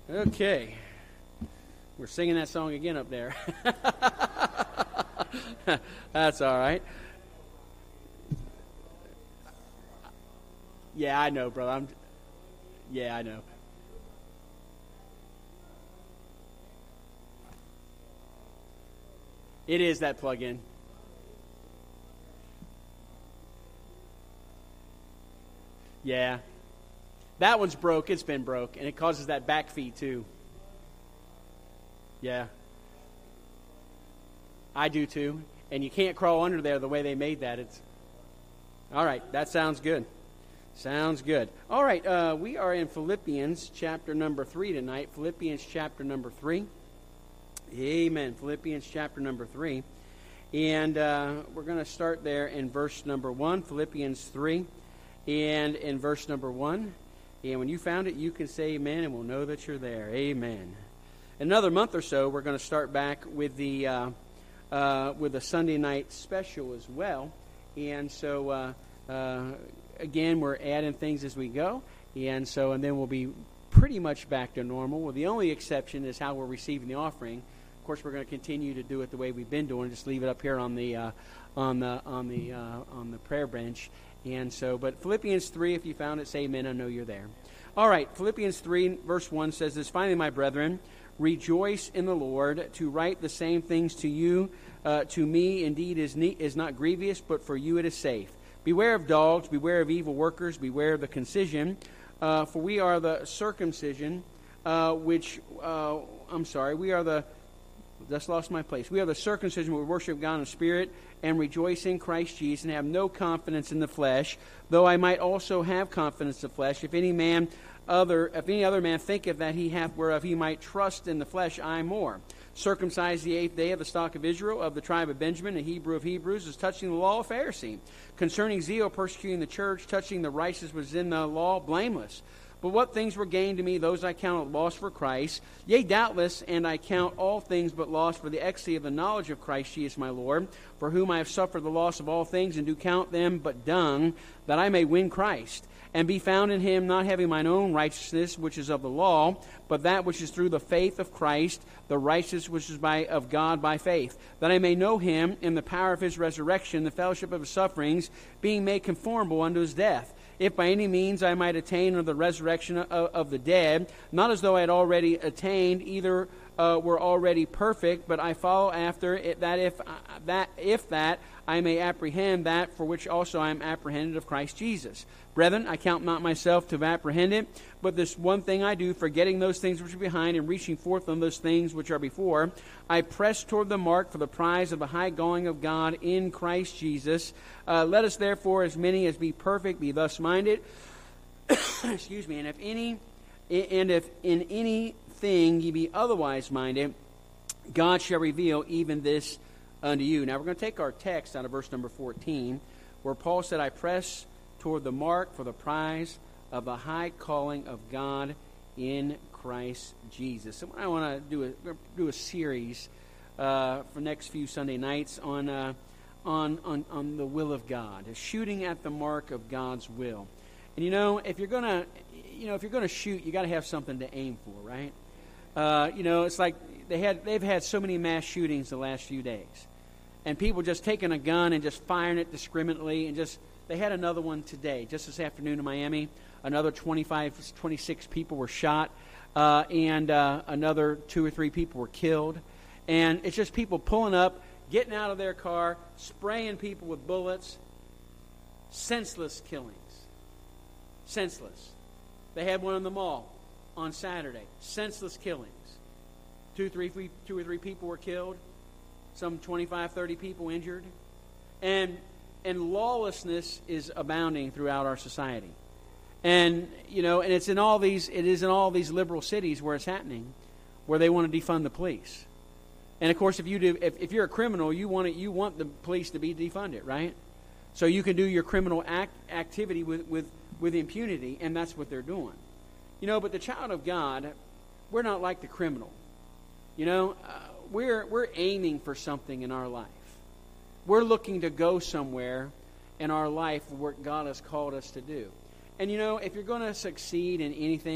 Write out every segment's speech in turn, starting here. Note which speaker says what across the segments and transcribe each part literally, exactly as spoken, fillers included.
Speaker 1: Okay. We're singing that song again up there. That's all right. Yeah, I know, brother. I'm. Yeah, I know. It is that plug-in. Yeah. That one's broke. It's been broke. And it causes that back feed, too. Yeah. I do, too. And you can't crawl under there the way they made that. It's all right. That sounds good. Sounds good. All right. Uh, we are in Philippians chapter number three tonight. Philippians chapter number three. Amen. Philippians chapter number three. And uh, we're going to start there in verse number one. Philippians three. And in verse number one. And when you found it, you can say amen, and we'll know that you're there. Amen. In another month or so, we're going to start back with the uh, uh, with a Sunday night special as well. And so, uh, uh, again, we're adding things as we go. And so, and then we'll be pretty much back to normal. Well, the only exception is how we're receiving the offering. Of course, we're going to continue to do it the way we've been doing. Just leave it up here on the uh, on the on the uh, on the prayer bench. And so, but Philippians three, if you found it, say amen. I know you're there. All right, Philippians three, verse one says this, finally, my brethren, rejoice in the Lord. To write the same things to you, uh, to me, indeed, is, ne- is not grievous, but for you it is safe. Beware of dogs, beware of evil workers, beware of the concision, uh, for we are the circumcision, uh, which, uh, I'm sorry, we are the, just lost my place. We are the circumcision, we worship God in spirit, and rejoice in Christ Jesus, and have no confidence in the flesh, though I might also have confidence in the flesh. If any man other, if any other man thinketh that he hath whereof he might trust in the flesh, I more. Circumcised the eighth day of the stock of Israel, of the tribe of Benjamin, a Hebrew of Hebrews, is touching the law of Pharisee. Concerning zeal, persecuting the church, touching the righteousness was in the law, blameless. But what things were gained to me, those I count loss for Christ. Yea, doubtless, and I count all things but loss for the excellency of the knowledge of Christ Jesus my Lord, for whom I have suffered the loss of all things, and do count them but dung, that I may win Christ, and be found in him, not having mine own righteousness, which is of the law, but that which is through the faith of Christ, the righteousness which is by of God by faith, that I may know him in the power of his resurrection, the fellowship of his sufferings, being made conformable unto his death, if by any means I might attain unto the resurrection of, of the dead, not as though I had already attained, either uh, were already perfect, but I follow after it, that if uh, that if that I may apprehend that for which also I am apprehended of Christ Jesus. Brethren, I count not myself to have apprehended, but this one thing I do, forgetting those things which are behind and reaching forth on those things which are before, I press toward the mark for the prize of the high calling of God in Christ Jesus. Uh, let us therefore, as many as be perfect, be thus minded. Excuse me. And if any, and if in anything ye be otherwise minded, God shall reveal even this unto you. Now we're going to take our text out of verse number fourteen, where Paul said, I press toward the mark for the prize of the high calling of God in Christ Jesus. So I want to do a do a series uh, for next few Sunday nights on uh, on on on the will of God, shooting at the mark of God's will. And you know, if you're gonna, you know, if you're gonna shoot, you got to have something to aim for, right? Uh, you know, it's like they had they've had so many mass shootings the last few days, and people just taking a gun and just firing it discriminately, and just they had another one today, just this afternoon in Miami. Another twenty-five, twenty-six people were shot, uh, and uh, another two or three people were killed. And it's just people pulling up, getting out of their car, spraying people with bullets. Senseless killings. Senseless. They had one in the mall on Saturday. Senseless killings. Two, three, two or three people were killed. Some twenty-five, thirty people injured. And and lawlessness is abounding throughout our society. And, you know, and it's in all these, it is in all these liberal cities where it's happening, where they want to defund the police. And of course, if you do, if, if you're a criminal, you want it, you want the police to be defunded, right? So you can do your criminal act, activity with, with, with impunity, and that's what they're doing. You know, but the child of God, we're not like the criminal. You know, uh, we're we're aiming for something in our life. We're looking to go somewhere in our life where God has called us to do. And, you know, if you're going to succeed in anything,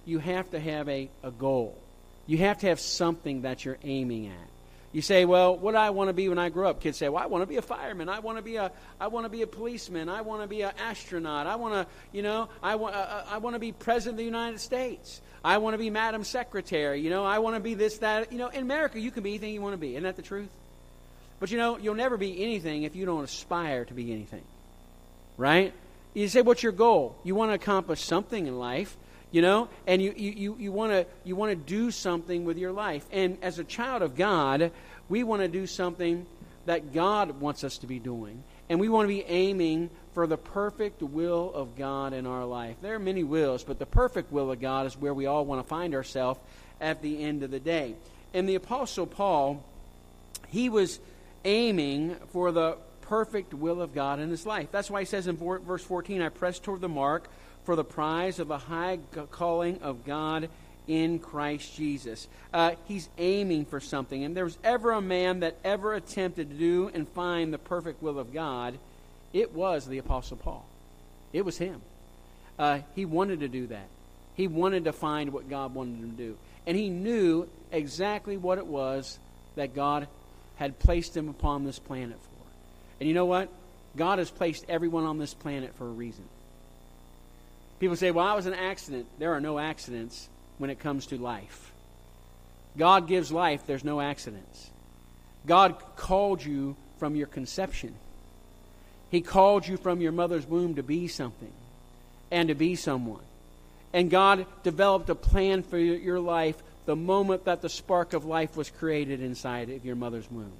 Speaker 1: you have to have a, a goal. You have to have something that you're aiming at. You say, well, what do I want to be when I grow up? Kids say, well, I want to be a fireman. I want to be a, I want to be a policeman. I want to be an astronaut. I want to, you know, I want, uh, I want to be president of the United States. I want to be Madam Secretary. You know, I want to be this, that. You know, in America, you can be anything you want to be. Isn't that the truth? But, you know, you'll never be anything if you don't aspire to be anything. Right? You say, what's your goal? You want to accomplish something in life. You know, and you you you want to you want to do something with your life. And as a child of God, we want to do something that God wants us to be doing. And we want to be aiming for the perfect will of God in our life. There are many wills, but the perfect will of God is where we all want to find ourselves at the end of the day. And the Apostle Paul, he was aiming for the perfect will of God in his life. That's why he says in verse fourteen, I press toward the mark for the prize of the high calling of God in Christ Jesus. Uh, he's aiming for something. And if there was ever a man that ever attempted to do and find the perfect will of God, it was the Apostle Paul. It was him. Uh, he wanted to do that. He wanted to find what God wanted him to do. And he knew exactly what it was that God had placed him upon this planet for. And you know what? God has placed everyone on this planet for a reason. People say, well, I was an accident. There are no accidents when it comes to life. God gives life. There's no accidents. God called you from your conception. He called you from your mother's womb to be something and to be someone. And God developed a plan for your life the moment that the spark of life was created inside of your mother's womb.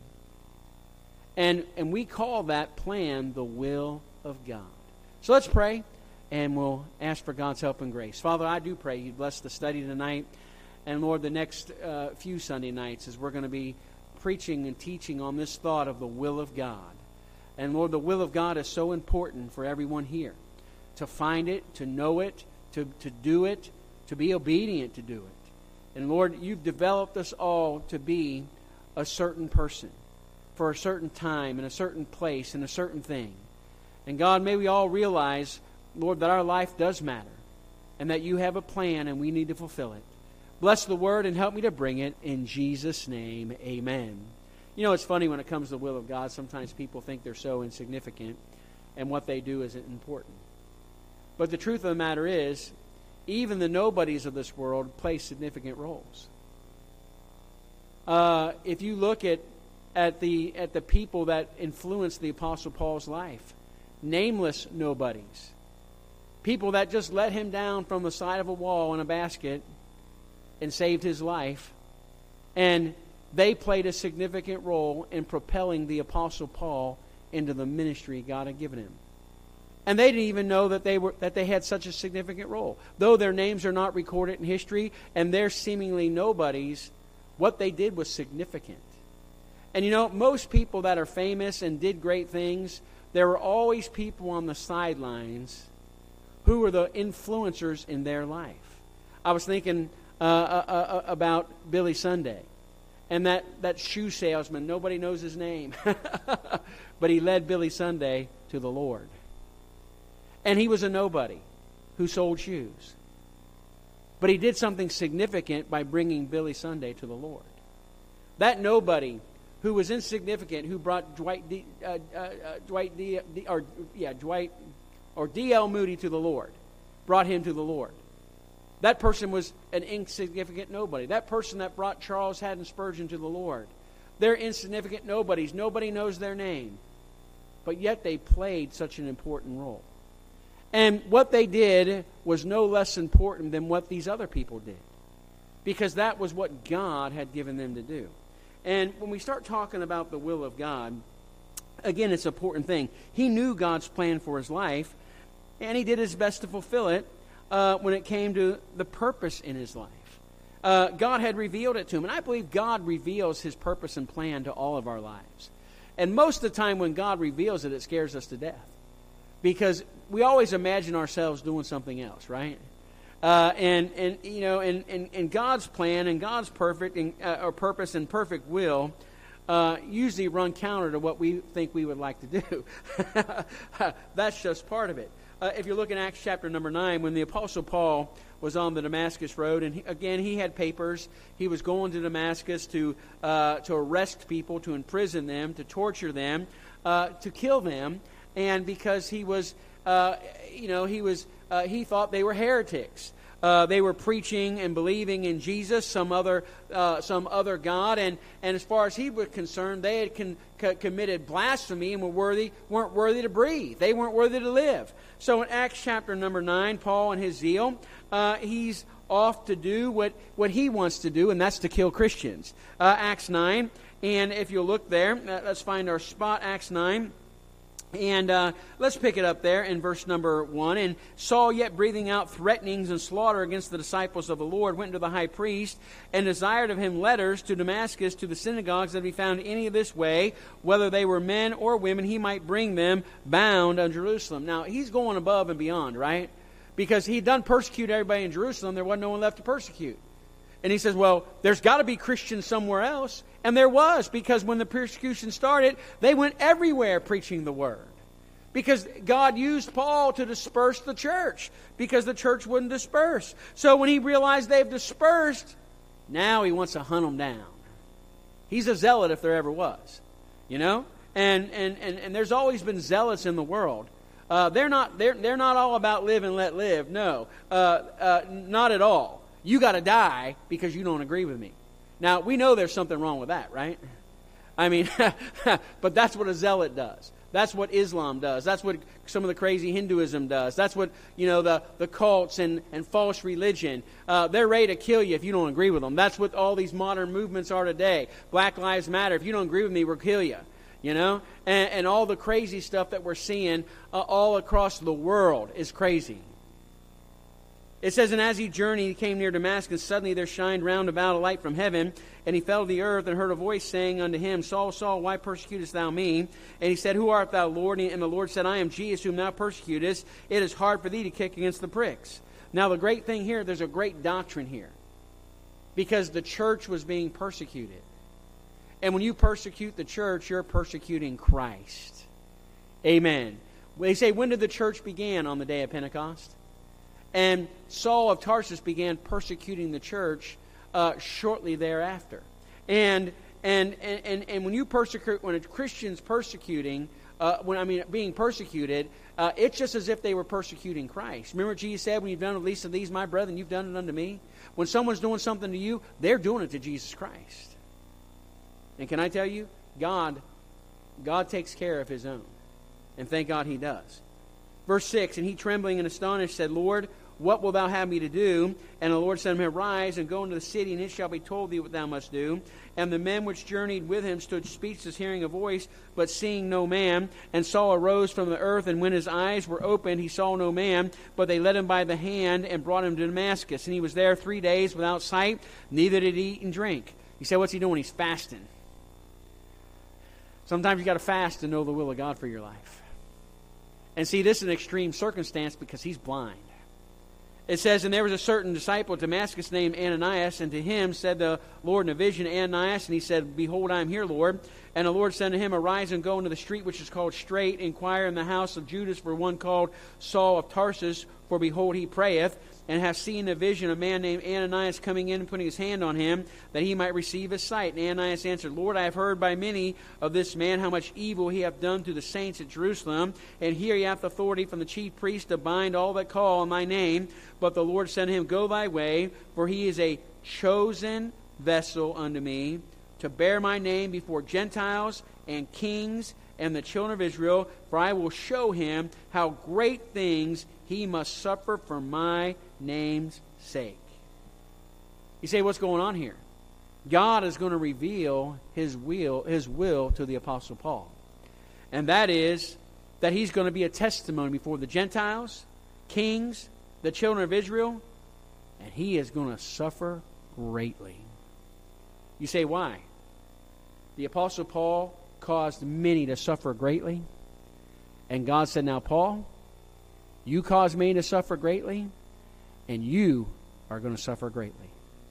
Speaker 1: And, and we call that plan the will of God. So let's pray. And we'll ask for God's help and grace. Father, I do pray you bless the study tonight. And Lord, the next uh, few Sunday nights as we're going to be preaching and teaching on this thought of the will of God. And Lord, the will of God is so important for everyone here. To find it, to know it, to, to do it, to be obedient to do it. And Lord, you've developed us all to be a certain person for a certain time in a certain place in a certain thing. And God, may we all realize, Lord, that our life does matter and that you have a plan and we need to fulfill it. Bless the word and help me to bring it in Jesus' name. Amen. You know, it's funny when it comes to the will of God, sometimes people think they're so insignificant and what they do isn't important. But the truth of the matter is, even the nobodies of this world play significant roles. Uh, if you look at, at, the, at the people that influenced the Apostle Paul's life, nameless nobodies, people that just let him down from the side of a wall in a basket and saved his life. And they played a significant role in propelling the Apostle Paul into the ministry God had given him. And they didn't even know that they were that they had such a significant role. Though their names are not recorded in history and they're seemingly nobodies, what they did was significant. And you know, most people that are famous and did great things, there were always people on the sidelines who were the influencers in their life. I was thinking uh, uh, uh, about Billy Sunday and that, that shoe salesman. Nobody knows his name. But he led Billy Sunday to the Lord. And he was a nobody who sold shoes. But he did something significant by bringing Billy Sunday to the Lord. That nobody who was insignificant, who brought Dwight D, uh, uh, uh, Dwight D, D, or yeah Dwight or D L Moody to the Lord, brought him to the Lord. That person was an insignificant nobody. That person that brought Charles Haddon Spurgeon to the Lord, they're insignificant nobodies. Nobody knows their name, but yet they played such an important role. And what they did was no less important than what these other people did, because that was what God had given them to do. And when we start talking about the will of God, again, it's an important thing. He knew God's plan for his life, and he did his best to fulfill it uh, when it came to the purpose in his life. Uh, God had revealed it to him, and I believe God reveals his purpose and plan to all of our lives. And most of the time when God reveals it, it scares us to death, because we always imagine ourselves doing something else, right? Uh, and, and you know, and, and, and God's plan and God's perfect and, uh, or purpose and perfect will uh, usually run counter to what we think we would like to do. That's just part of it. uh, if you look in Acts chapter number nine, when the Apostle Paul was on the Damascus road, and he, again, he had papers. He was going to Damascus to uh, to arrest people, to imprison them, to torture them, uh, to kill them, and because he was, uh, you know, he was, uh, he thought they were heretics. Uh, they were preaching and believing in Jesus, some other uh, some other God, and, and as far as he was concerned, they had con- co- committed blasphemy and were worthy weren't worthy to breathe. They weren't worthy to live. So in Acts chapter number nine, Paul and his zeal, uh, he's off to do what, what he wants to do, and that's to kill Christians. Uh, Acts nine, and if you look there, uh, let's find our spot, Acts nine. And uh, let's pick it up there in verse number one. And Saul, yet breathing out threatenings and slaughter against the disciples of the Lord, went to the high priest and desired of him letters to Damascus, to the synagogues, that if he found any of this way, whether they were men or women, he might bring them bound unto Jerusalem. Now, he's going above and beyond, right? Because he'd done persecute everybody in Jerusalem. There wasn't no one left to persecute. And he says, well, there's got to be Christians somewhere else. And there was, because when the persecution started, they went everywhere preaching the word. Because God used Paul to disperse the church, because the church wouldn't disperse. So when he realized they've dispersed, now he wants to hunt them down. He's a zealot if there ever was. You know? And and, and, and there's always been zealots in the world. Uh, they're not they're they're not all about live and let live. No. Uh, uh, not at all. You got to die because you don't agree with me. Now, we know there's something wrong with that, right? I mean, but that's what a zealot does. That's what Islam does. That's what some of the crazy Hinduism does. That's what, you know, the, the cults and, and false religion. Uh, they're ready to kill you if you don't agree with them. That's what all these modern movements are today. Black Lives Matter. If you don't agree with me, we'll kill you. You know? And, and all the crazy stuff that we're seeing uh, all across the world is crazy. It says, and as he journeyed, he came near Damascus. Suddenly there shined round about a light from heaven. And he fell to the earth and heard a voice saying unto him, Saul, Saul, why persecutest thou me? And he said, Who art thou, Lord? And the Lord said, I am Jesus, whom thou persecutest. It is hard for thee to kick against the pricks. Now the great thing here, there's a great doctrine here. Because the church was being persecuted. And when you persecute the church, you're persecuting Christ. Amen. They say, when did the church begin? On the day of Pentecost. And Saul of Tarsus began persecuting the church uh, shortly thereafter. And and, and and and when you persecute, when a Christian's persecuting, uh, when I mean being persecuted, uh, it's just as if they were persecuting Christ. Remember what Jesus said, when you've done the least of these, my brethren, you've done it unto me. When someone's doing something to you, they're doing it to Jesus Christ. And can I tell you, God, God takes care of His own. And thank God He does. Verse six, and he trembling and astonished said, Lord, what wilt thou have me to do? And the Lord said unto him, Arise and go into the city, and it shall be told thee what thou must do. And the men which journeyed with him stood speechless, hearing a voice, but seeing no man. And Saul arose from the earth, and when his eyes were opened, he saw no man. But they led him by the hand and brought him to Damascus. And he was there three days without sight, neither did he eat and drink. You say, what's he doing? He's fasting. Sometimes you got to fast to know the will of God for your life. And see, this is an extreme circumstance because he's blind. It says, and there was a certain disciple at Damascus named Ananias, and to him said the Lord in a vision, Ananias, and he said, Behold, I am here, Lord. And the Lord said to him, Arise and go into the street which is called Straight, inquire in the house of Judas for one called Saul of Tarsus, for behold, he prayeth, and hath seen a vision of a man named Ananias coming in and putting his hand on him, that he might receive his sight. And Ananias answered, Lord, I have heard by many of this man how much evil he hath done to the saints at Jerusalem, and here he hath authority from the chief priest to bind all that call on my name. But the Lord said to him, Go thy way, for he is a chosen vessel unto me, to bear my name before Gentiles and kings and the children of Israel, for I will show him how great things he must suffer for my name's sake. You say, what's going on here? God is going to reveal his will, his will to the Apostle Paul. And that is that he's going to be a testimony before the Gentiles, kings, the children of Israel, and he is going to suffer greatly. You say, why? The Apostle Paul caused many to suffer greatly. And God said, now, Paul, you caused me to suffer greatly, and you are going to suffer greatly.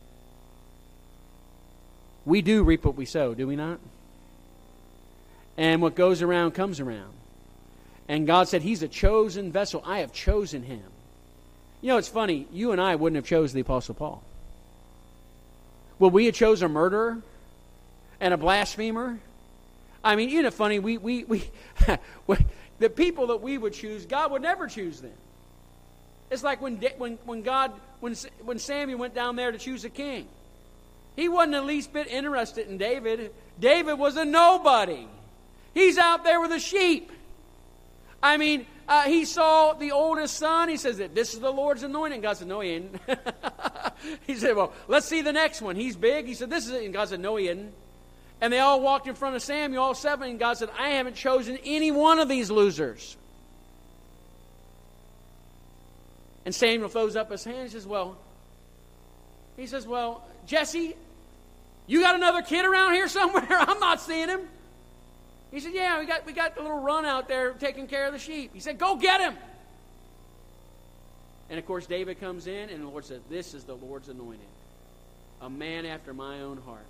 Speaker 1: We do reap what we sow, do we not? And what goes around comes around. And God said, he's a chosen vessel. I have chosen him. You know, it's funny. You and I wouldn't have chosen the Apostle Paul. Would we have chosen a murderer and a blasphemer? I mean, isn't it funny? We, we, we, the people that we would choose, God would never choose them. It's like when, when, when God, when, when Samuel went down there to choose a king. He wasn't the least bit interested in David. David was a nobody. He's out there with the sheep. I mean, uh, he saw the oldest son. He says that this is the Lord's anointing. God said, no, he ain't. He said, well, let's see the next one. He's big. He said, this is it. And God said, no, he isn't. And they all walked in front of Samuel, all seven. And God said, I haven't chosen any one of these losers. And Samuel throws up his hand and says, well, he says, well, Jesse, you got another kid around here somewhere? I'm not seeing him. He said, yeah, we got we got the little run out there taking care of the sheep. He said, go get him. And of course, David comes in, and the Lord said, this is the Lord's anointed, a man after my own heart.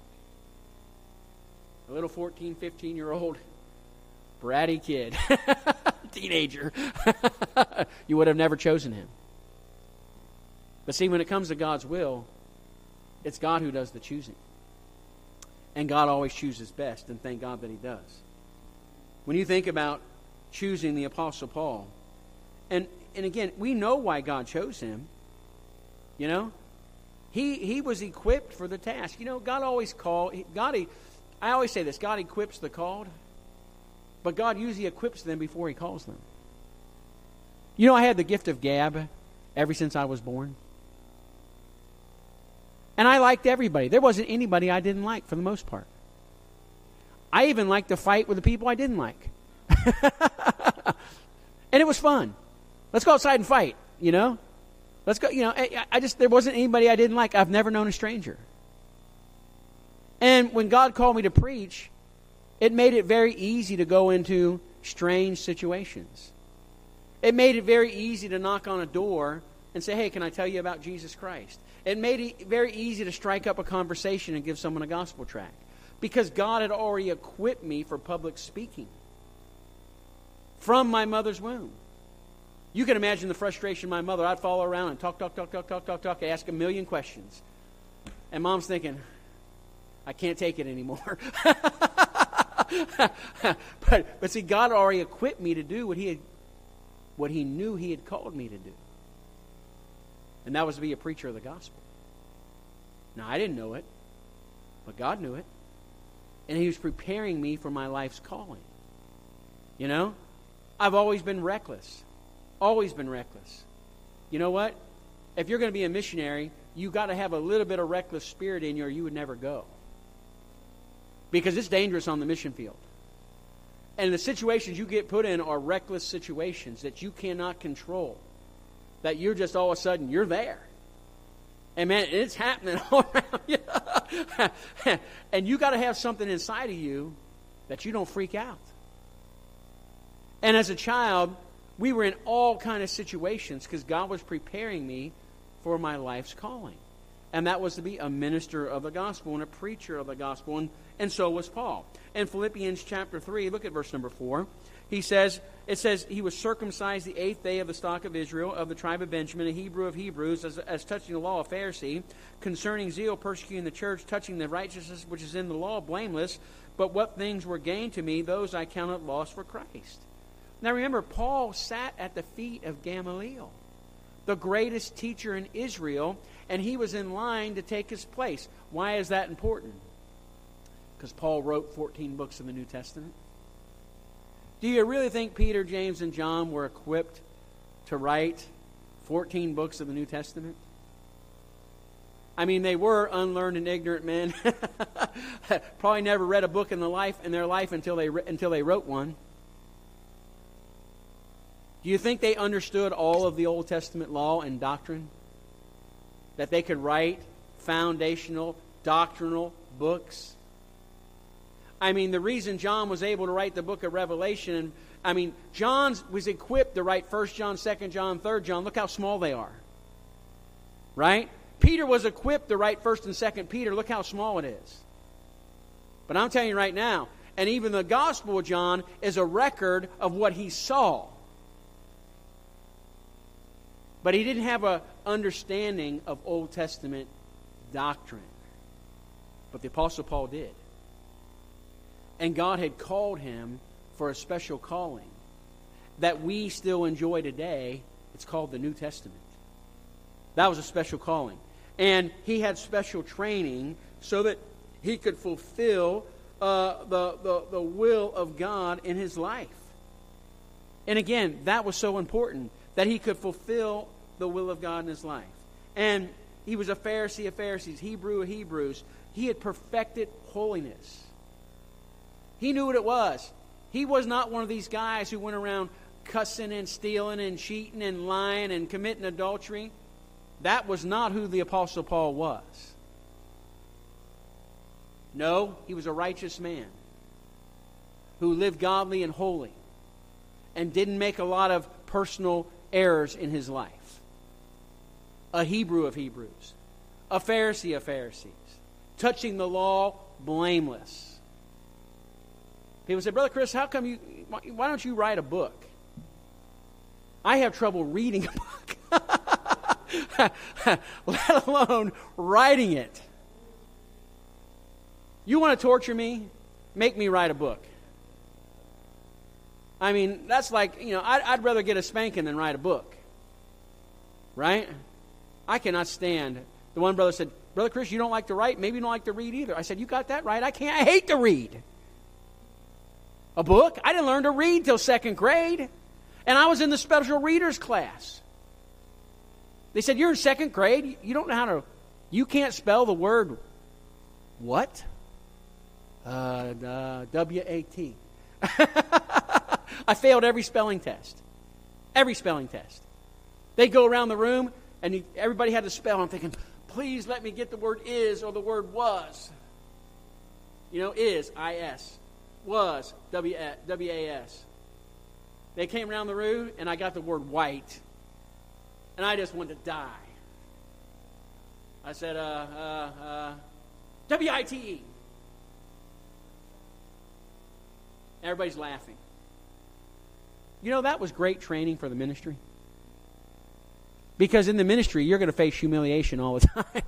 Speaker 1: A little fourteen, fifteen-year-old bratty kid, teenager. You would have never chosen him. But see, when it comes to God's will, it's God who does the choosing. And God always chooses best, and thank God that he does. When you think about choosing the Apostle Paul, and, and again, we know why God chose him. You know? He he was equipped for the task. You know, God always call God I always say this, God equips the called, but God usually equips them before he calls them. You know, I had the gift of gab ever since I was born. And I liked everybody. There wasn't anybody I didn't like for the most part. I even liked to fight with the people I didn't like. And it was fun. Let's go outside and fight, you know? Let's go, you know, I, I just, there wasn't anybody I didn't like. I've never known a stranger. And when God called me to preach, it made it very easy to go into strange situations. It made it very easy to knock on a door and say, hey, can I tell you about Jesus Christ? It made it very easy to strike up a conversation and give someone a gospel tract. Because God had already equipped me for public speaking. From my mother's womb. You can imagine the frustration of my mother. I'd follow around and talk, talk, talk, talk, talk, talk, talk, ask a million questions. And Mom's thinking, I can't take it anymore. but, but see, God already equipped me to do what he had, what he knew he had called me to do. And that was to be a preacher of the gospel. Now, I didn't know it, but God knew it. And he was preparing me for my life's calling. You know? I've always been reckless. Always been reckless. You know what? If you're going to be a missionary, you got to have a little bit of reckless spirit in you or you would never go. Because it's dangerous on the mission field. And the situations you get put in are reckless situations that you cannot control. That you're just all of a sudden, you're there. And man, it's happening all around you. And you got to have something inside of you that you don't freak out. And as a child, we were in all kind of situations because God was preparing me for my life's calling. And that was to be a minister of the gospel and a preacher of the gospel. And, and so was Paul. In Philippians chapter three, look at verse number four. He says, it says, he was circumcised the eighth day of the stock of Israel, of the tribe of Benjamin, a Hebrew of Hebrews, as, as touching the law of Pharisee, concerning zeal, persecuting the church, touching the righteousness which is in the law, blameless. But what things were gained to me, those I counted loss for Christ. Now remember, Paul sat at the feet of Gamaliel, the greatest teacher in Israel, and he was in line to take his place. Why is that important? Because Paul wrote fourteen books of the New Testament. Do you really think Peter, James, and John were equipped to write fourteen books of the New Testament? I mean, they were unlearned and ignorant men. Probably never read a book in the life in their life until they until they wrote one. Do you think they understood all of the Old Testament law and doctrine? That they could write foundational, doctrinal books? I mean, the reason John was able to write the book of Revelation, I mean, John was equipped to write First John, Second John, Third John. Look how small they are. Right? Peter was equipped to write First and Second Peter. Look how small it is. But I'm telling you right now, And even the Gospel of John is a record of what he saw. But he didn't have an understanding of Old Testament doctrine. But the Apostle Paul did. And God had called him for a special calling that we still enjoy today. It's called the New Testament. That was a special calling. And he had special training so that he could fulfill uh, the, the, the will of God in his life. And again, that was so important, that he could fulfill the will of God in his life. And he was a Pharisee of Pharisees, Hebrew of Hebrews. He had perfected holiness. He knew what it was. He was not one of these guys who went around cussing and stealing and cheating and lying and committing adultery. That was not who the Apostle Paul was. No, he was a righteous man who lived godly and holy and didn't make a lot of personal errors in his life. A Hebrew of Hebrews, a Pharisee of Pharisees, touching the law, blameless. People say, Brother Chris, how come you, why don't you write a book? I have trouble reading a book, let alone writing it. You want to torture me? Make me write a book. I mean, that's like, you know, I'd, I'd rather get a spanking than write a book. Right? I cannot stand. The one brother said, Brother Chris, you don't like to write? Maybe you don't like to read either. I said, you got that right. I can't. I hate to read. A book? I didn't learn to read till second grade. And I was in the special readers class. They said, you're in second grade? You don't know how to, you can't spell the word what? Uh, uh, W A T. I failed every spelling test. Every spelling test. They go around the room, and he, everybody had to spell. I'm thinking, please let me get the word is or the word was. You know, is, I S. Was, W A S. They came around the room, and I got the word white. And I just wanted to die. I said, uh, uh, uh, W I T E. Everybody's laughing. You know, that was great training for the ministry. Because in the ministry, you're going to face humiliation all the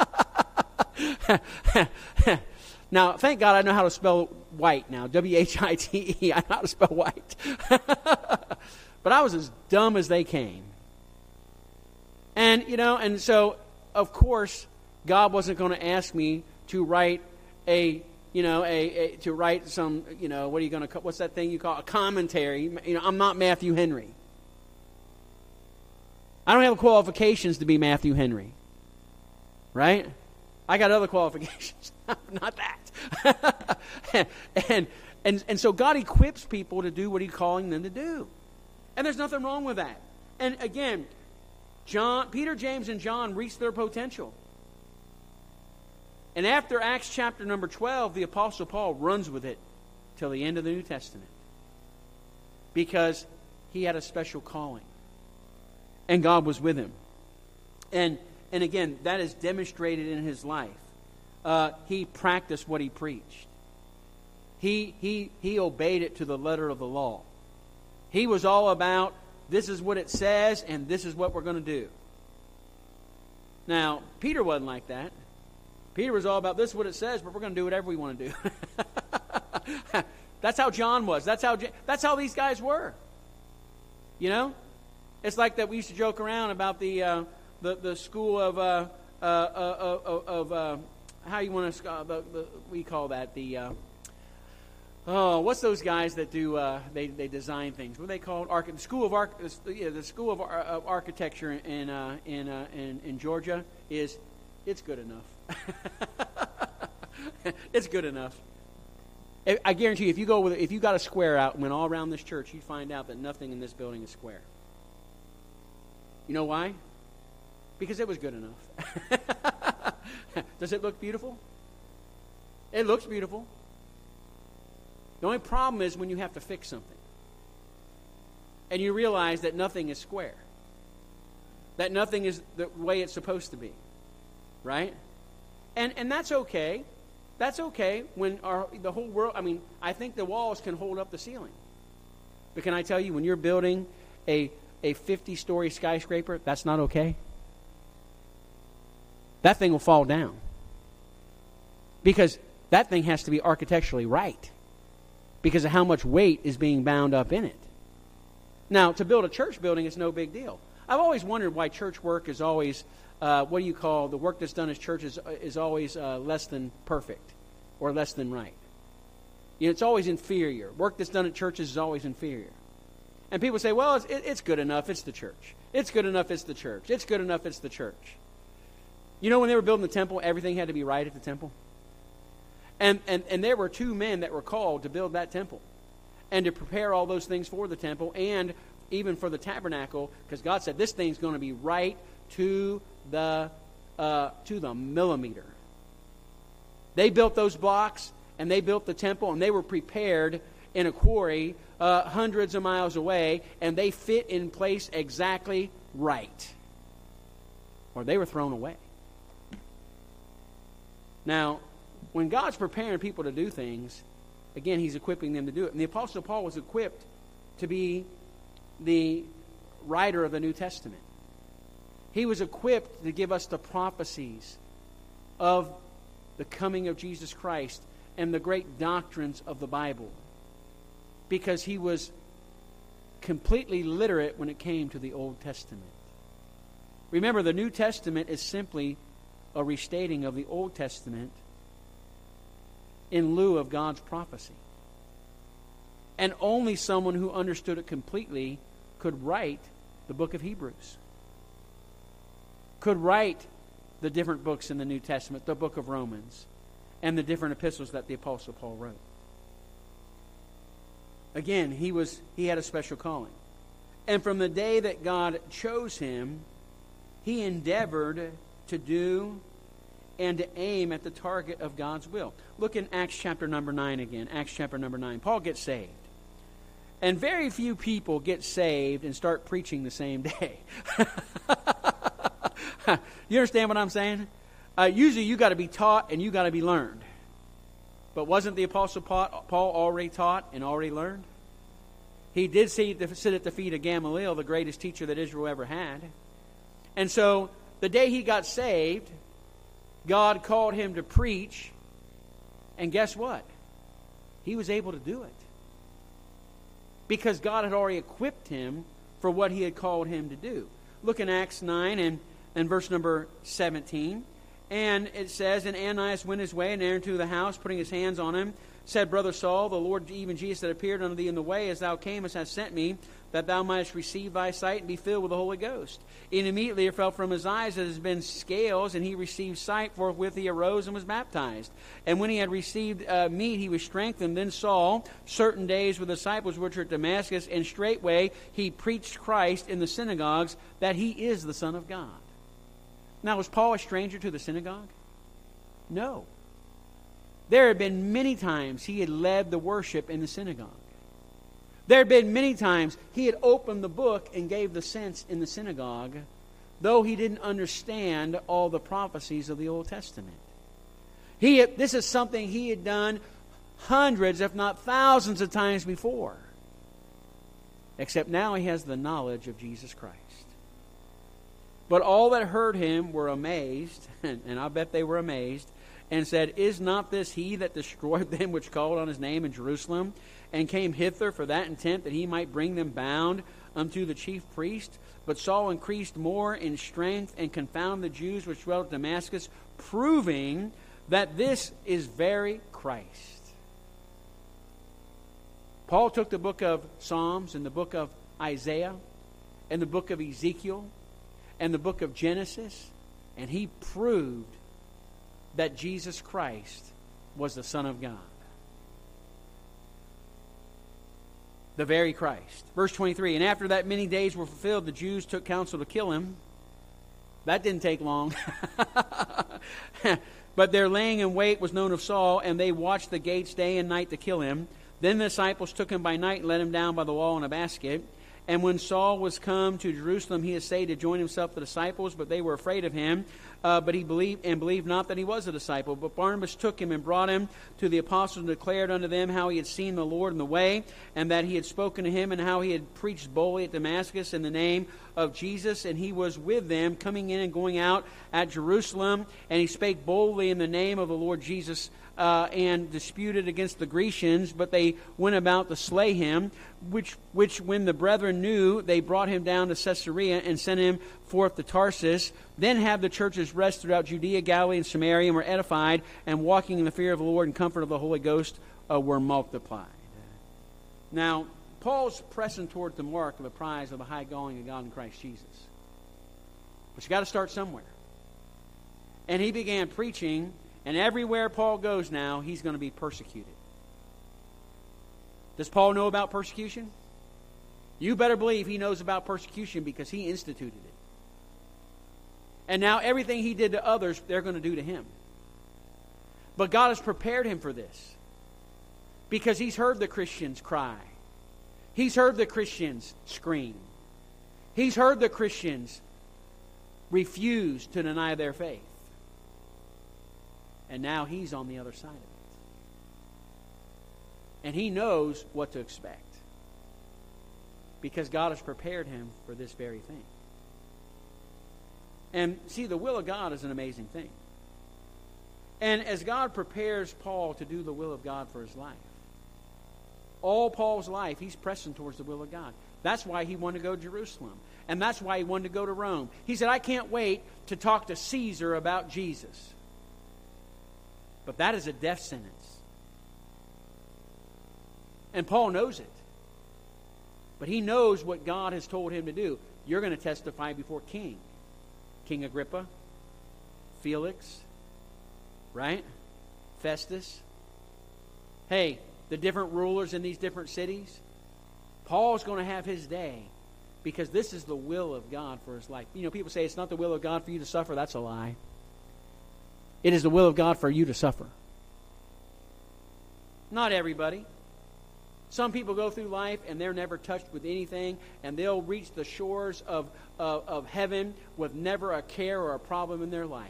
Speaker 1: time. Now, thank God I know how to spell white now. W H I T E. I know how to spell white. But I was as dumb as they came. And, you know, and so, of course, God wasn't going to ask me to write a, you know, a, a to write some, you know, what are you going to, what's that thing you call, a commentary. You know, I'm not Matthew Henry. I don't have the qualifications to be Matthew Henry. Right? I got other qualifications. Not that. and, and, and so God equips people to do what He's calling them to do. And there's nothing wrong with that. And again, John, Peter, James, and John reached their potential. And after Acts chapter number twelve, the Apostle Paul runs with it till the end of the New Testament. Because he had a special calling. And God was with him. And, and again, that is demonstrated in his life. Uh, he practiced what he preached. He, he, he obeyed it to the letter of the law. He was all about, this is what it says, and this is what we're going to do. Now, Peter wasn't like that. Peter was all about, this is what it says, but we're going to do whatever we want to do. That's how John was. That's how, that's how these guys were. You know? It's like that we used to joke around about the uh, the, the school of, uh, uh, uh, uh, of uh, how you want to, uh, the, the, we call that the, uh, oh, what's those guys that do, uh, they, they design things? What are they called? Arch- the school of Arch- yeah, the school of, Ar- of architecture in, uh, in, uh, in, in Georgia is, it's good enough. It's good enough. I guarantee you, if you go with, if you got a square out and went all around this church, you'd find out that nothing in this building is square. You know why? Because it was good enough. Does it look beautiful? It looks beautiful. The only problem is when you have to fix something. And you realize that nothing is square. That nothing is the way it's supposed to be. Right? And and that's okay. That's okay when our, the whole world, I mean, I think the walls can hold up the ceiling. But can I tell you, when you're building a a fifty-story skyscraper, that's not okay. That thing will fall down. Because that thing has to be architecturally right. Because of how much weight is being bound up in it. Now, to build a church building is no big deal. I've always wondered why church work is always, uh, what do you call, the work that's done as churches is always uh, less than perfect or less than right. You know, it's always inferior. Work that's done at churches is always inferior. And people say, well, it's, it, it's good enough, it's the church. It's good enough, it's the church. It's good enough, it's the church. You know, when they were building the temple, everything had to be right at the temple. And, and, and there were two men that were called to build that temple and to prepare all those things for the temple and even for the tabernacle, because God said this thing's going to be right to the uh, to the millimeter. They built those blocks, and they built the temple, and they were prepared in a quarry uh, hundreds of miles away, and they fit in place exactly right. Or they were thrown away. Now, when God's preparing people to do things, again, He's equipping them to do it. And the Apostle Paul was equipped to be the writer of the New Testament. He was equipped to give us the prophecies of the coming of Jesus Christ and the great doctrines of the Bible, because he was completely literate when it came to the Old Testament. Remember, the New Testament is simply a restating of the Old Testament in lieu of God's prophecy. And only someone who understood it completely could write the book of Hebrews, could write the different books in the New Testament, the book of Romans, and the different epistles that the Apostle Paul wrote. Again, he was he had a special calling. And from the day that God chose him, he endeavored to do and to aim at the target of God's will. Look in Acts chapter number nine again. Acts chapter number nine. Paul gets saved. And very few people get saved and start preaching the same day. You understand what I'm saying? Uh, usually you got to be taught and you got to be learned. But wasn't the Apostle Paul already taught and already learned? He did sit at the feet of Gamaliel, the greatest teacher that Israel ever had. And so the day he got saved, God called him to preach. And guess what? He was able to do it. Because God had already equipped him for what he had called him to do. Look in Acts nine and, and verse number seventeen. And it says, and Ananias went his way and entered into the house, putting his hands on him, said, Brother Saul, the Lord, even Jesus that appeared unto thee in the way as thou camest, hath sent me, that thou mightest receive thy sight and be filled with the Holy Ghost. And immediately there fell from his eyes as had been scales, and he received sight. Forthwith he arose and was baptized. And when he had received uh, meat, he was strengthened. Then Saul, certain days with the disciples which were at Damascus, and straightway he preached Christ in the synagogues, that he is the Son of God. Now, was Paul a stranger to the synagogue? No. There had been many times he had led the worship in the synagogue. There had been many times he had opened the book and gave the sense in the synagogue, though he didn't understand all the prophecies of the Old Testament. He had, this is something he had done hundreds, if not thousands of times before. Except now he has the knowledge of Jesus Christ. But all that heard him were amazed, and I bet they were amazed, and said, Is not this he that destroyed them which called on his name in Jerusalem, and came hither for that intent that he might bring them bound unto the chief priest? But Saul increased more in strength and confounded the Jews which dwelt at Damascus, proving that this is very Christ. Paul took the book of Psalms and the book of Isaiah and the book of Ezekiel and the book of Genesis, and he proved that Jesus Christ was the Son of God. The very Christ. Verse twenty-three, and after that many days were fulfilled, the Jews took counsel to kill him. That didn't take long. But their laying in wait was known of Saul, and they watched the gates day and night to kill him. Then the disciples took him by night and let him down by the wall in a basket. And when Saul was come to Jerusalem, he essayed to join himself to the disciples, but they were afraid of him. Uh, but he believed and believed not that he was a disciple. But Barnabas took him and brought him to the apostles and declared unto them how he had seen the Lord in the way, and that he had spoken to him, and how he had preached boldly at Damascus in the name of Jesus. And he was with them, coming in and going out at Jerusalem. And he spake boldly in the name of the Lord Jesus, uh, and disputed against the Grecians. But they went about to slay him, which, which when the brethren knew, they brought him down to Caesarea and sent him forth to Tarsus. Then had the churches rest throughout Judea, Galilee, and Samaria, and were edified, and walking in the fear of the Lord and comfort of the Holy Ghost uh, were multiplied. Now, Paul's pressing toward the mark of the prize of the high calling of God in Christ Jesus. But you got to start somewhere. And he began preaching, and everywhere Paul goes now, he's going to be persecuted. Does Paul know about persecution? You better believe he knows about persecution, because he instituted it. And now everything he did to others, they're going to do to him. But God has prepared him for this, because he's heard the Christians cry. He's heard the Christians scream. He's heard the Christians refuse to deny their faith. And now he's on the other side of it. And he knows what to expect, because God has prepared him for this very thing. And see, the will of God is an amazing thing. And as God prepares Paul to do the will of God for his life, all Paul's life, he's pressing towards the will of God. That's why he wanted to go to Jerusalem. And that's why he wanted to go to Rome. He said, I can't wait to talk to Caesar about Jesus. But that is a death sentence. And Paul knows it. But he knows what God has told him to do. You're going to testify before King. King Agrippa, Felix, right? Festus. Hey, the different rulers in these different cities. Paul's going to have his day, because this is the will of God for his life. You know, people say it's not the will of God for you to suffer. That's a lie. It is the will of God for you to suffer. Not everybody. Some people go through life and they're never touched with anything, and they'll reach the shores of, of, of heaven with never a care or a problem in their life.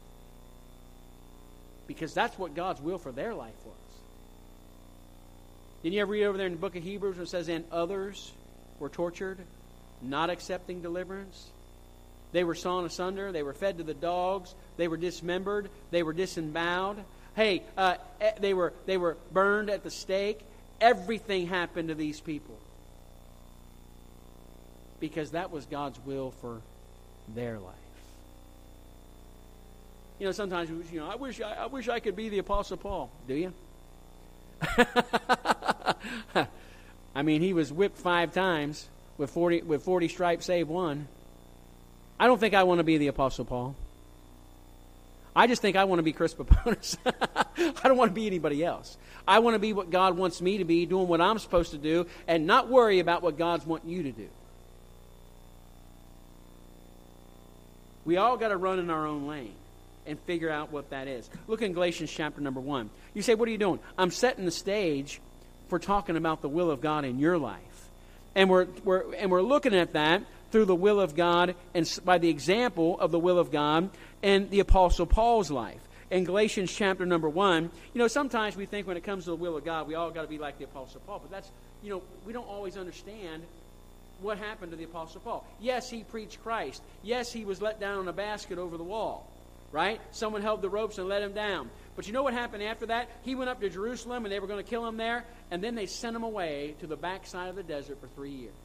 Speaker 1: Because that's what God's will for their life was. Didn't you ever read over there in the book of Hebrews where it says, and others were tortured, not accepting deliverance? They were sawn asunder. They were fed to the dogs. They were dismembered. They were disemboweled. Hey, uh, they were they were burned at the stake. Everything happened to these people, because that was God's will for their life. You know, sometimes you know, I wish I, I wish I could be the Apostle Paul. Do you? I mean, he was whipped five times with forty with forty stripes, save one. I don't think I want to be the Apostle Paul. I just think I want to be Chris Paponis. I don't want to be anybody else. I want to be what God wants me to be, doing what I'm supposed to do, and not worry about what God's wanting you to do. We all got to run in our own lane and figure out what that is. Look in Galatians chapter number one. You say, what are you doing? I'm setting the stage for talking about the will of God in your life. And we're, we're, and we're looking at that through the will of God and by the example of the will of God and the Apostle Paul's life. In Galatians chapter number one, you know, sometimes we think when it comes to the will of God, we all got to be like the Apostle Paul. But that's, you know, we don't always understand what happened to the Apostle Paul. Yes, he preached Christ. Yes, he was let down on a basket over the wall. Right? Someone held the ropes and let him down. But you know what happened after that? He went up to Jerusalem and they were going to kill him there. And then they sent him away to the backside of the desert for three years.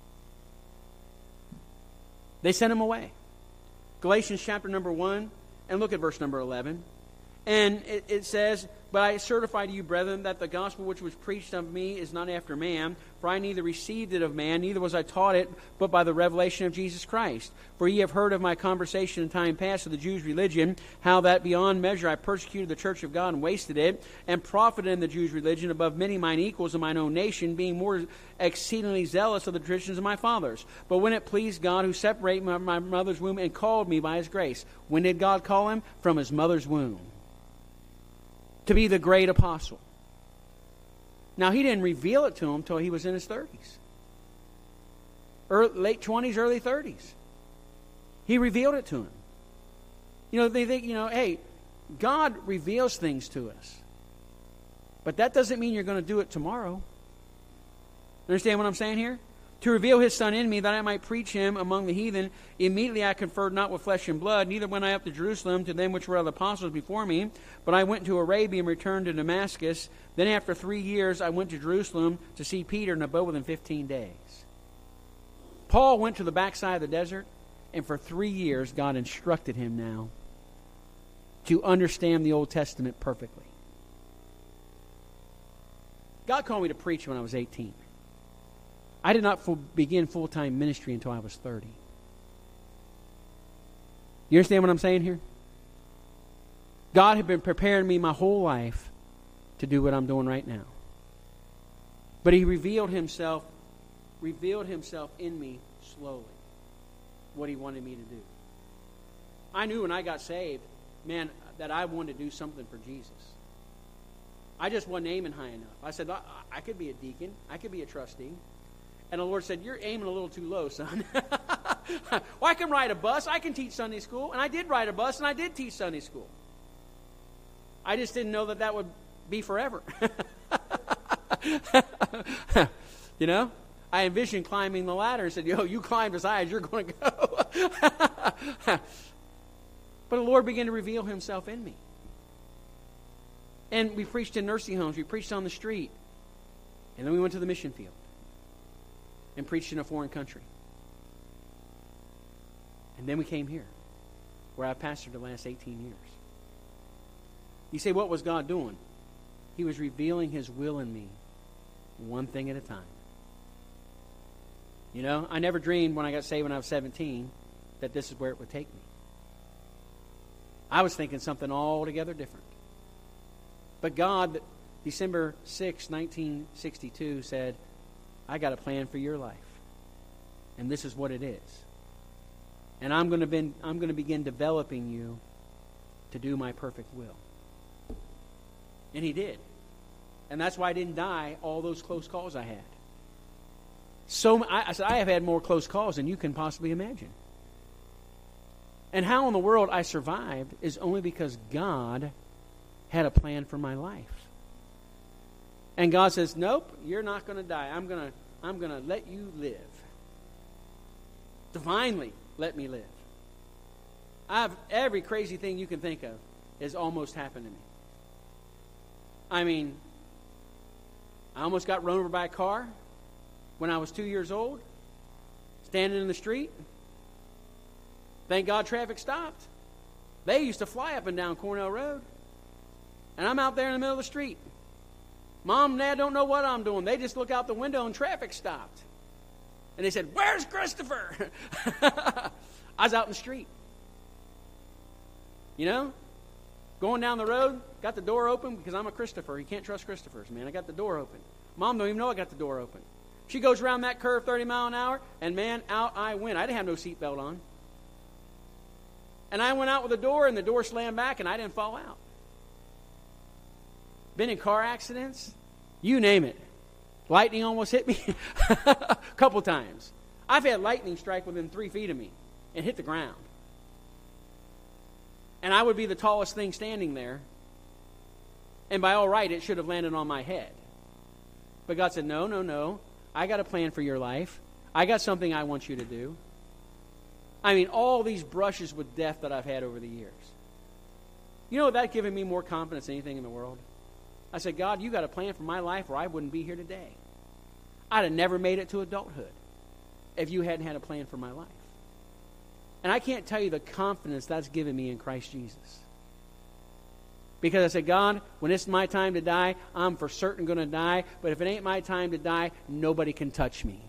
Speaker 1: They sent him away. Galatians chapter number one, and look at verse number eleven. And it, it says, but I certify to you, brethren, that the gospel which was preached of me is not after man. For I neither received it of man, neither was I taught it, but by the revelation of Jesus Christ. For ye have heard of my conversation in time past of the Jews' religion, how that beyond measure I persecuted the church of God and wasted it, and profited in the Jews' religion above many mine equals in mine own nation, being more exceedingly zealous of the traditions of my fathers. But when it pleased God, who separated my, my mother's womb and called me by his grace. When did God call him? From his mother's womb. To be the great apostle. Now, he didn't reveal it to him until he was in his thirties. early, late twenties, early thirties. He revealed it to him. You know, they think, you know, hey, God reveals things to us. But that doesn't mean you're going to do it tomorrow. Understand what I'm saying here? To reveal his Son in me, that I might preach him among the heathen. Immediately I conferred not with flesh and blood, neither went I up to Jerusalem to them which were the apostles before me, but I went to Arabia and returned to Damascus. Then after three years I went to Jerusalem to see Peter, and abode with him fifteen days. Paul went to the backside of the desert, and for three years God instructed him now to understand the Old Testament perfectly. God called me to preach when I was eighteen. I did not full, begin full-time ministry until I was thirty. You understand what I'm saying here? God had been preparing me my whole life to do what I'm doing right now. But He revealed Himself, revealed Himself in me slowly, what He wanted me to do. I knew when I got saved, man, that I wanted to do something for Jesus. I just wasn't aiming high enough. I said, I, I could be a deacon. I could be a trustee. And the Lord said, you're aiming a little too low, son. Well, I can ride a bus. I can teach Sunday school. And I did ride a bus, and I did teach Sunday school. I just didn't know that that would be forever. You know? I envisioned climbing the ladder and said, yo, you climb as high as you're going to go. But the Lord began to reveal Himself in me. And we preached in nursing homes. We preached on the street. And then we went to the mission field and preached in a foreign country. And then we came here, where I've pastored the last eighteen years. You say, what was God doing? He was revealing His will in me, one thing at a time. You know, I never dreamed when I got saved when I was seventeen that this is where it would take me. I was thinking something altogether different. But God, December sixth, nineteen sixty-two, said, I got a plan for your life. And this is what it is. And I'm going to be, I'm going to begin developing you to do my perfect will. And He did. And that's why I didn't die all those close calls I had. So I, I said, I have had more close calls than you can possibly imagine. And how in the world I survived is only because God had a plan for my life. And God says, nope, you're not going to die. I'm going to I'm going to let you live. Divinely let me live. I've every crazy thing you can think of has almost happened to me. I mean, I almost got run over by a car when I was two years old, standing in the street. Thank God traffic stopped. They used to fly up and down Cornell Road. And I'm out there in the middle of the street. Mom and Dad don't know what I'm doing. They just look out the window and traffic stopped. And they said, where's Christopher? I was out in the street. You know? Going down the road, got the door open because I'm a Christopher. You can't trust Christophers, man. I got the door open. Mom don't even know I got the door open. She goes around that curve thirty mile an hour, and man, out I went. I didn't have no seatbelt on. And I went out with the door, and the door slammed back, and I didn't fall out. Been in car accidents, you name it. Lightning almost hit me a couple times. I've had lightning strike within three feet of me and hit the ground. And I would be the tallest thing standing there. And by all right, it should have landed on my head. But God said, no, no, no. I got a plan for your life. I got something I want you to do. I mean, all these brushes with death that I've had over the years. You know, that given me more confidence than anything in the world. I said, God, you got a plan for my life or I wouldn't be here today. I'd have never made it to adulthood if you hadn't had a plan for my life. And I can't tell you the confidence that's given me in Christ Jesus. Because I said, God, when it's my time to die, I'm for certain going to die. But if it ain't my time to die, nobody can touch me.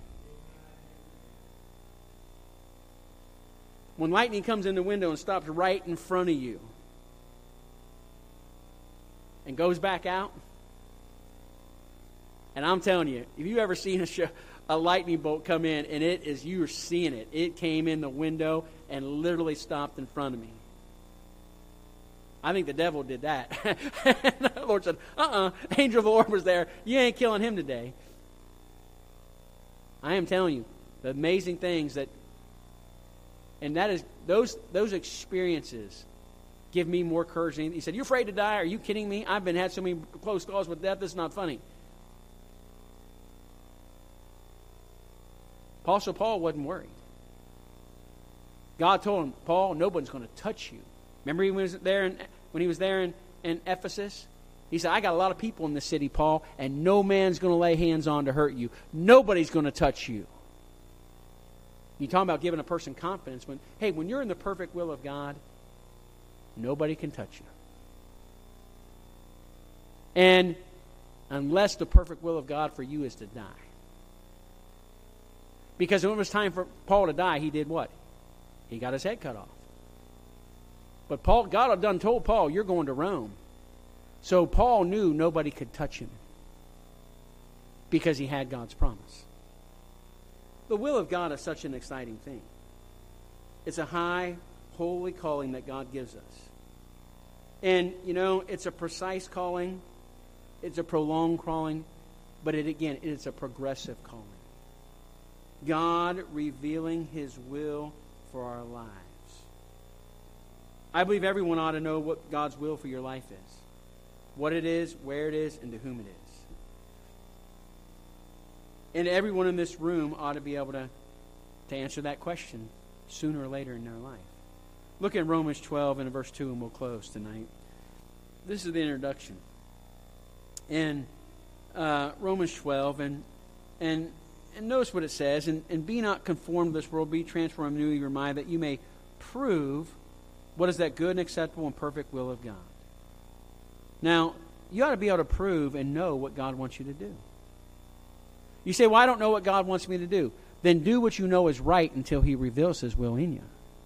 Speaker 1: When lightning comes in the window and stops right in front of you and goes back out, and I'm telling you, if you've ever seen a, show, a lightning bolt come in, and it is, you're seeing it. It came in the window and literally stopped in front of me. I think the devil did that. And the Lord said, uh-uh, angel of the Lord was there. You ain't killing him today. I am telling you, The amazing things that, and that is, those those experiences give me more courage than anything. He said, "You afraid to die? Are you kidding me? I've been had so many close calls with death, this is not funny." Apostle Paul wasn't worried. God told him, "Paul, nobody's going to touch you." Remember he was there in, when he was there in, in Ephesus? He said, "I got a lot of people in this city, Paul, and no man's going to lay hands on to hurt you. Nobody's going to touch you." You talk about giving a person confidence. When, hey, when you're in the perfect will of God, nobody can touch you. And unless the perfect will of God for you is to die. Because when it was time for Paul to die, he did what? He got his head cut off. But Paul, God had done told Paul, "You're going to Rome." So Paul knew nobody could touch him because he had God's promise. The will of God is such an exciting thing. It's a high, holy calling that God gives us. And, you know, it's a precise calling. It's a prolonged calling. But it again, it's a progressive calling. God revealing His will for our lives. I believe everyone ought to know what God's will for your life is. What it is, where it is, and to whom it is. And everyone in this room ought to be able to, to answer that question sooner or later in their life. Look at Romans twelve and verse two and we'll close tonight. This is the introduction. In uh, Romans twelve, and and and notice what it says, and, and be not conformed to this world, be transformed into your mind, that you may prove what is that good and acceptable and perfect will of God. Now, you ought to be able to prove and know what God wants you to do. You say, "Well, I don't know what God wants me to do." Then do what you know is right until He reveals His will in you.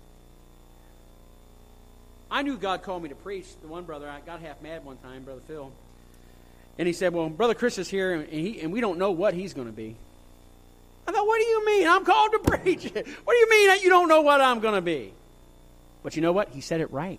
Speaker 1: I knew God called me to preach. The one brother, I got half mad one time, Brother Phil. And he said, "Well, Brother Chris is here, and, he, and we don't know what he's going to be." I thought, "What do you mean? I'm called to preach. What do you mean that you don't know what I'm going to be?" But you know what? He said it right.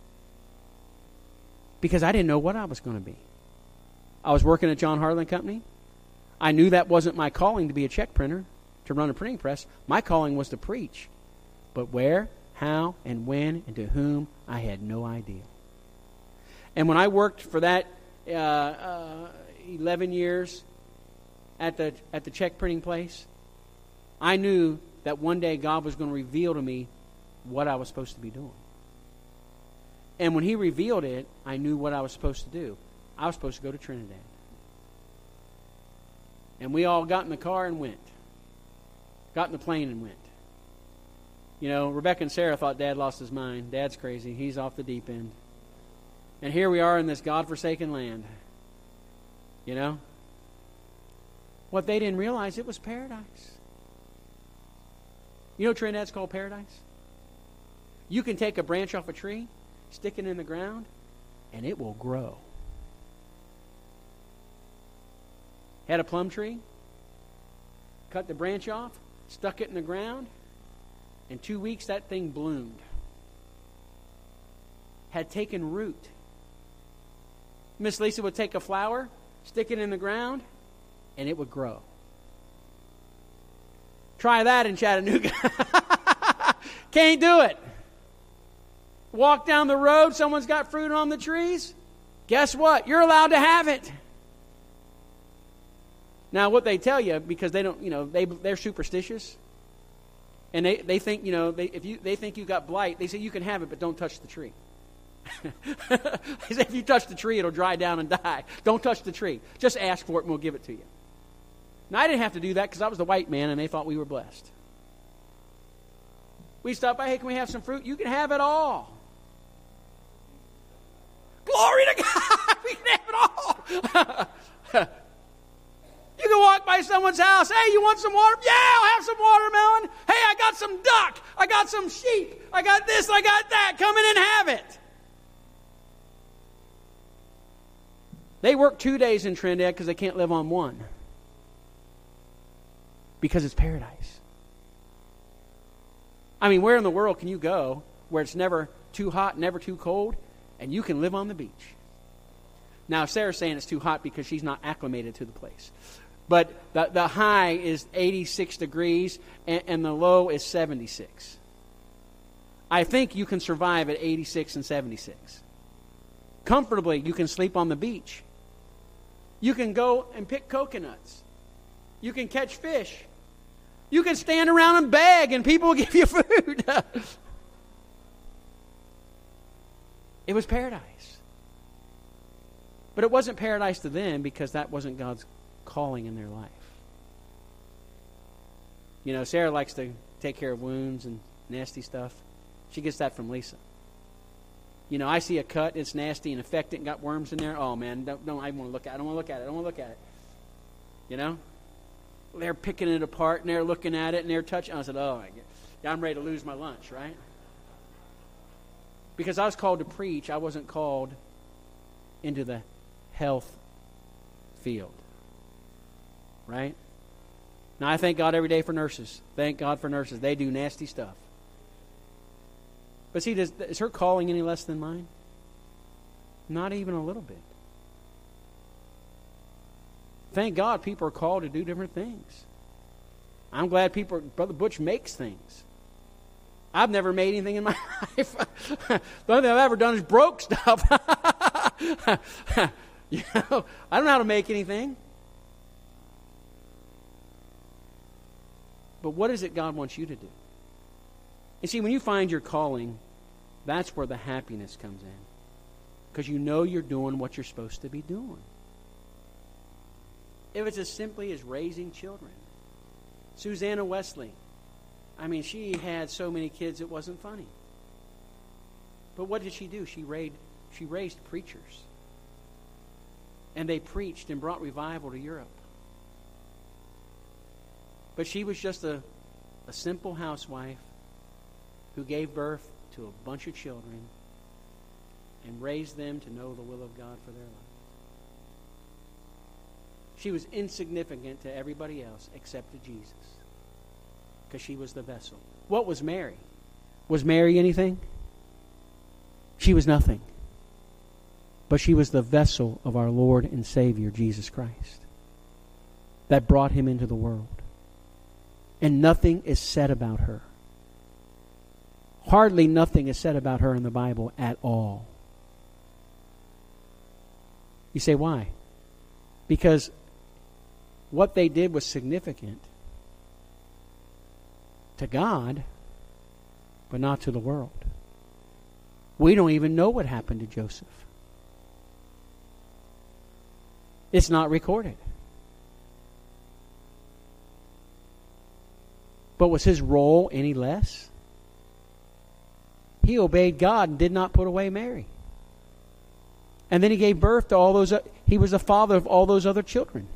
Speaker 1: Because I didn't know what I was going to be. I was working at John Harlan Company. I knew that wasn't my calling to be a check printer, to run a printing press. My calling was to preach. But where, how, and when, and to whom, I had no idea. And when I worked for that uh, uh, eleven years at the at the check printing place, I knew that one day God was going to reveal to me what I was supposed to be doing. And when He revealed it, I knew what I was supposed to do. I was supposed to go to Trinidad. And we all got in the car and went. Got in the plane and went. You know, Rebecca and Sarah thought Dad lost his mind. Dad's crazy. He's off the deep end. And here we are in this God-forsaken land. You know? What they didn't realize, it was paradise. You know Trinidad's called paradise? You can take a branch off a tree, stick it in the ground, and it will grow. Had a plum tree, cut the branch off, stuck it in the ground. In two weeks, that thing bloomed. Had taken root. Miss Lisa would take a flower, stick it in the ground, and it would grow. Try that in Chattanooga. Can't do it. Walk down the road, someone's got fruit on the trees. Guess what? You're allowed to have it. Now, what they tell you, because they don't, you know, they they're superstitious, and they, they think, you know, they if you they think you got blight, they say you can have it, but don't touch the tree. They say if you touch the tree, it'll dry down and die. Don't touch the tree. Just ask for it, and we'll give it to you. Now, I didn't have to do that because I was the white man, and they thought we were blessed. We stopped by, "Hey, can we have some fruit?" "You can have it all." Glory to God! We can have it all. You can walk by someone's house. "Hey, you want some water?" "Yeah, I'll have some watermelon." "Hey, I got some duck. I got some sheep. I got this, I got that. Come in and have it." They work two days in Trinidad because they can't live on one. Because it's paradise. I mean, where in the world can you go where it's never too hot, never too cold, and you can live on the beach? Now, Sarah's saying it's too hot because she's not acclimated to the place. But the, the high is eighty-six degrees and, and the low is seventy-six. I think you can survive at eighty-six and seventy-six. Comfortably, you can sleep on the beach. You can go and pick coconuts. You can catch fish. You can stand around and beg and people will give you food. It was paradise. But it wasn't paradise to them because that wasn't God's calling in their life. You know, Sarah likes to take care of wounds and nasty stuff. She gets that from Lisa. You know, I see a cut, it's nasty and infected and got worms in there. Oh, man, don't, don't I want to look at it. I don't want to look at it. I don't want to look at it. You know? They're picking it apart and they're looking at it and they're touching. I said, oh, my God. I'm ready to lose my lunch, right? Because I was called to preach. I wasn't called into the health field. Right? Now, I thank God every day for nurses. Thank God for nurses. They do nasty stuff. But see, does, is her calling any less than mine? Not even a little bit. Thank God people are called to do different things. I'm glad people, are, Brother Butch makes things. I've never made anything in my life. The only thing I've ever done is broke stuff. You know, I don't know how to make anything. But what is it God wants you to do? You see, when you find your calling, that's where the happiness comes in. Because you know you're doing what you're supposed to be doing. If it's as simply as raising children. Susanna Wesley, I mean, she had so many kids it wasn't funny. But what did she do? She raised, she raised preachers. And they preached and brought revival to Europe. But she was just a, a simple housewife who gave birth to a bunch of children and raised them to know the will of God for their life. She was insignificant to everybody else except to Jesus because she was the vessel. What was Mary? Was Mary anything? She was nothing. But she was the vessel of our Lord and Savior, Jesus Christ, that brought him into the world. And nothing is said about her. Hardly nothing is said about her in the Bible at all. You say, why? Because what they did was significant to God, but not to the world. We don't even know what happened to Joseph. It's not recorded. But was his role any less? He obeyed God and did not put away Mary. And then he gave birth to all those. He was the father of all those other children.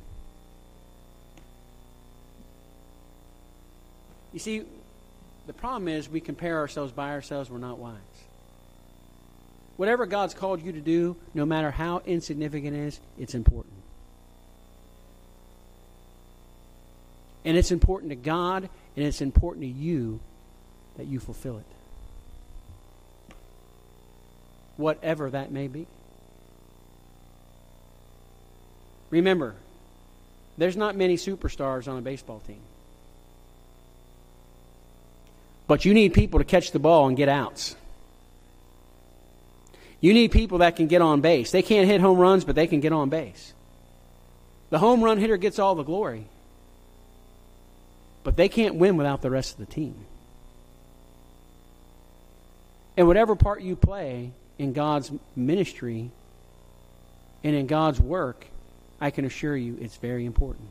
Speaker 1: You see, the problem is we compare ourselves by ourselves. We're not wise. Whatever God's called you to do, no matter how insignificant it is, it's important. And it's important to God, and it's important to you that you fulfill it. Whatever that may be. Remember, there's not many superstars on a baseball team. But you need people to catch the ball and get outs. You need people that can get on base. They can't hit home runs, but they can get on base. The home run hitter gets all the glory. But they can't win without the rest of the team. And whatever part you play in God's ministry and in God's work, I can assure you it's very important.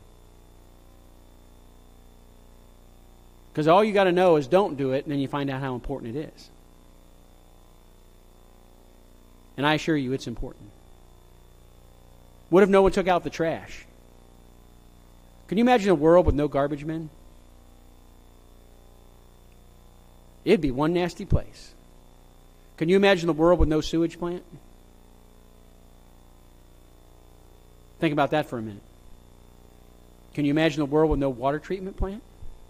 Speaker 1: Because all you got to know is don't do it, and then you find out how important it is. And I assure you it's important. What if no one took out the trash? Can you imagine a world with no garbage men? It'd be one nasty place. Can you imagine the world with no sewage plant? Think about that for a minute. Can you imagine a world with no water treatment plant?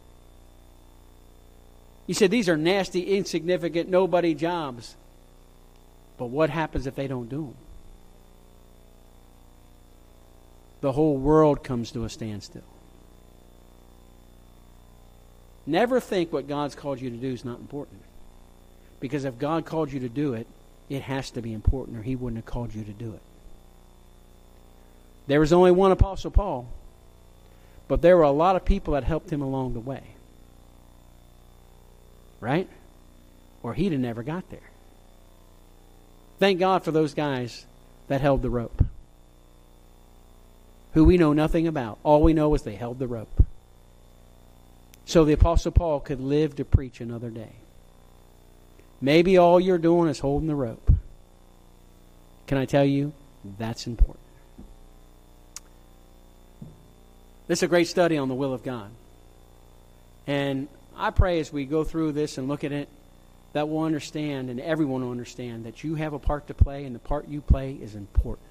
Speaker 1: You said these are nasty, insignificant, nobody jobs. But what happens if they don't do them? the whole world comes to a standstill. Never think what God's called you to do is not important. Because if God called you to do it, it has to be important, or He wouldn't have called you to do it. There was only one Apostle Paul, but there were a lot of people that helped him along the way. Right? Or he'd have never got there. Thank God for those guys that held the rope, who we know nothing about. All we know is they held the rope. So the Apostle Paul could live to preach another day. Maybe all you're doing is holding the rope. Can I tell you, that's important. This is a great study on the will of God. And I pray as we go through this and look at it, that we'll understand, and everyone will understand, that you have a part to play, and the part you play is important.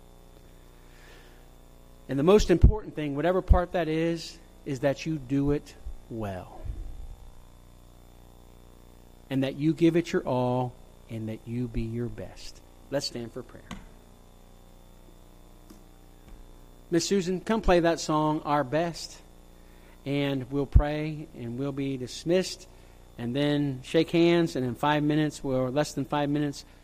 Speaker 1: And the most important thing, whatever part that is, is that you do it well. And that you give it your all, and that you be your best. Let's stand for prayer. Miss Susan, come play that song, Our Best, and we'll pray, and we'll be dismissed, and then shake hands, and in five minutes, or less than five minutes,